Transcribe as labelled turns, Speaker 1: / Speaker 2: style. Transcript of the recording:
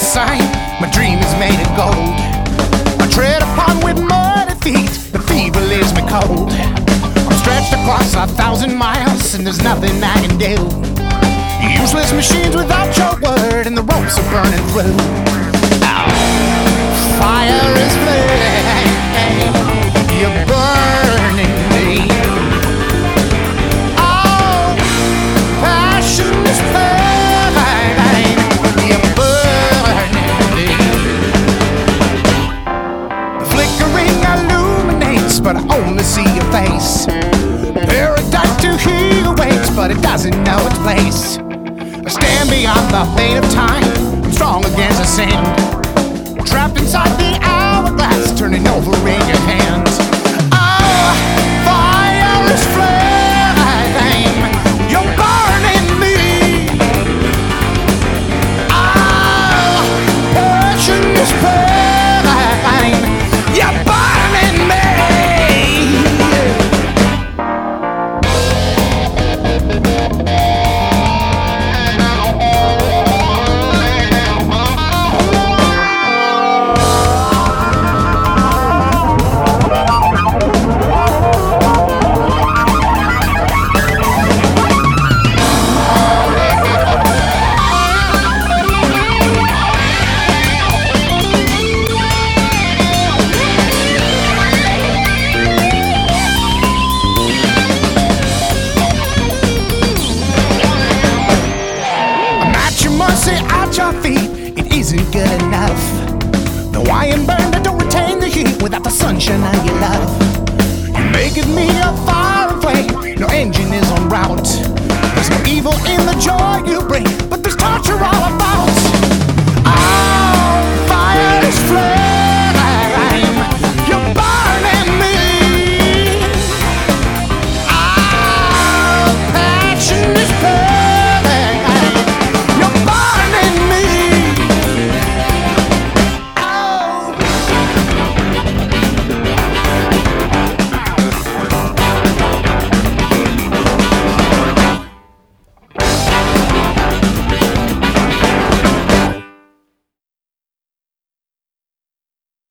Speaker 1: same. My dream is made of gold. I tread upon with muddy feet. The fever leaves me cold. I'm stretched across 1,000 miles, and there's nothing I can do. Useless machines without your word, and the ropes are burning through. Fire is flame, you're burning me. Oh, passion is flame, you're burning me. The flickering illuminates, but I only see your face. Paradise to heal awaits, but it doesn't know its place. I stand beyond the fate of time, I'm strong against the sand. Trapped inside the hourglass, turning over in your hands. Oh, fire is flame, you're burning me. Oh, passion is flame, you're burning me. At your feet, it isn't good enough. Though I am burned, I don't retain the heat without the sunshine of your love. You may give me a fire and flame, no engine is en route. There's no evil in the joy you bring.